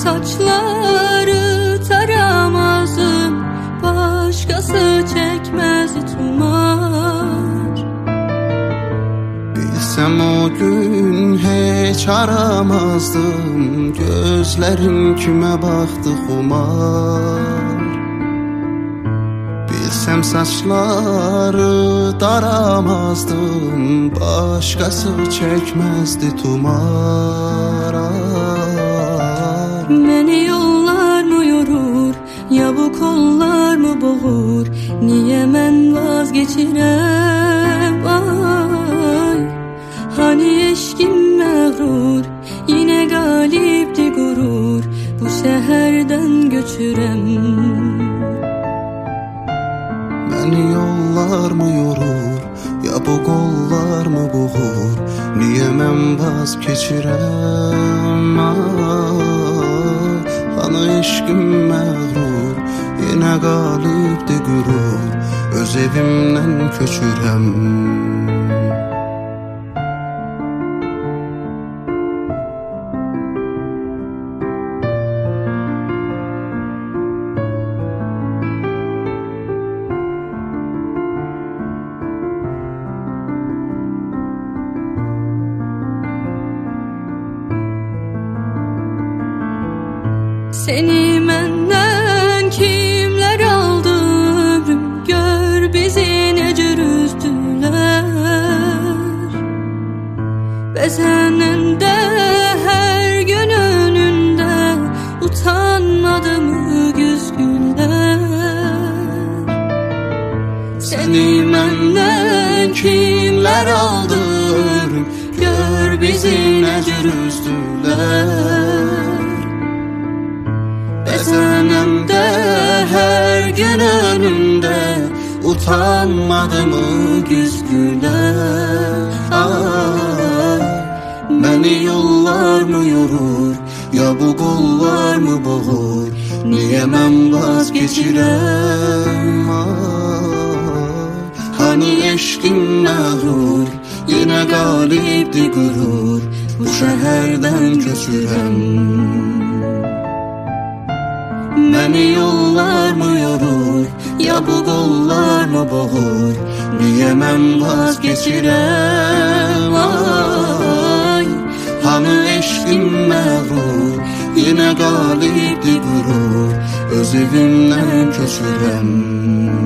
Saçları taramazdım, başkası çekmezdi tumar. Bilsem o gün hiç aramazdım, gözlerim kime baktı xumar. Bilsem saçları daramazdım, başkası çekmezdi tumar. Beni yollar mı yorur, ya bu kollar mı boğur? Niye ben vazgeçirem? Ay, hani eşkim mağrur, yine galipti gurur, bu şehirden göçürem. Beni yollar mı yorur, ya bu kollar mı boğur? Niye ben vazgeçirem? Hani eşkim mağrur, yine galipti gurur, öz evimden köçürem. Seni menden kimler aldı ömrüm, gör bizi nece üzdüler. Ve senin de her gün önünde utanmadı mı güzgüller? Seni menden kimler aldı ömrüm, gör bizi nece üzdüler. Senem de her gün önümde utanmadı mı güzgüler? Beni yollar mı yorur, ya bu kollar mı boğur? Niye ben vazgeçirem? Hani eşkim mağrur, yine galipti gurur, bu şehirden köçürem. Beni yollar mı yorur, ya bu kollar mı boğur? Niye ben vazgeçirem? Ay, hani eşkim mağrur, yine galipti gurur, öz evimden köçürem.